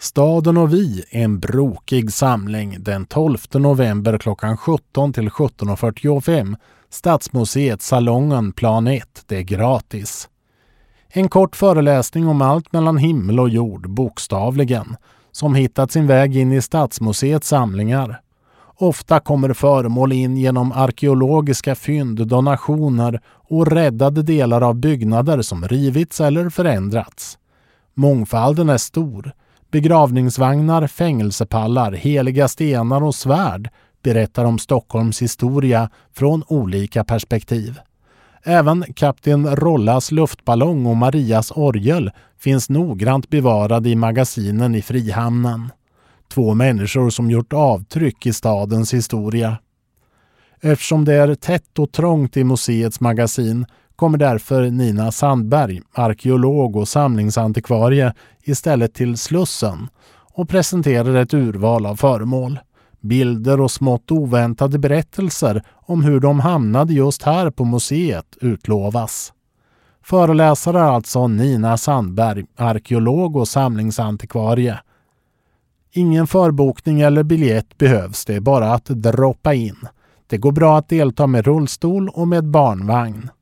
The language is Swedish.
Staden och vi är en brokig samling den 12 november klockan 17 till 17.45. Stadsmuseet Salongen plan 1, det är gratis. En kort föreläsning om allt mellan himmel och jord, bokstavligen, som hittat sin väg in i Stadsmuseets samlingar. Ofta kommer föremål in genom arkeologiska fynd, donationer och räddade delar av byggnader som rivits eller förändrats. Mångfalden är stor. Begravningsvagnar, fängelsepallar, heliga stenar och svärd berättar om Stockholms historia från olika perspektiv. Även kapten Rollas luftballong och Marias orgel finns noggrant bevarade i magasinen i Frihamnen. 2 människor som gjort avtryck i stadens historia. Eftersom det är tätt och trångt i museets magasin kommer därför Nina Sandberg, arkeolog och samlingsantikvarie, istället till Slussen och presenterar ett urval av föremål. Bilder och smått oväntade berättelser om hur de hamnade just här på museet utlovas. Föreläsare är alltså Nina Sandberg, arkeolog och samlingsantikvarie. Ingen förbokning eller biljett behövs, det är bara att droppa in. Det går bra att delta med rullstol och med barnvagn.